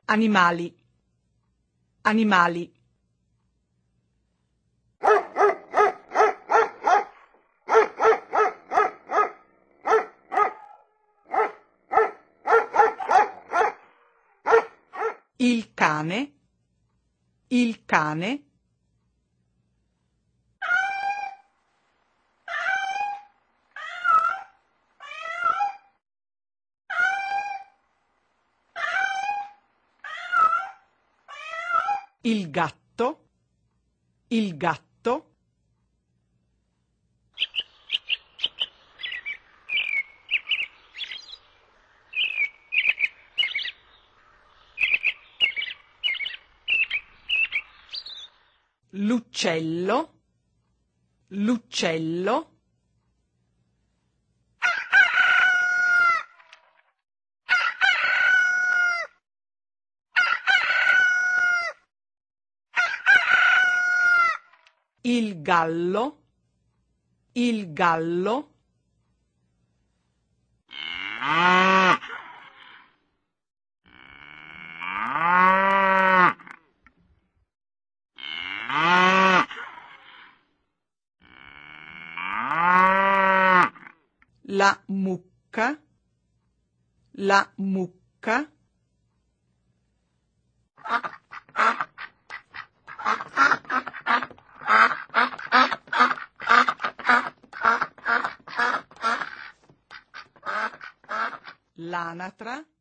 Animali. Animali. Il cane. Il cane. Il gatto. Il gatto. L'uccello. L'uccello. Il gallo. Il gallo. La mucca. La mucca. L'anatra.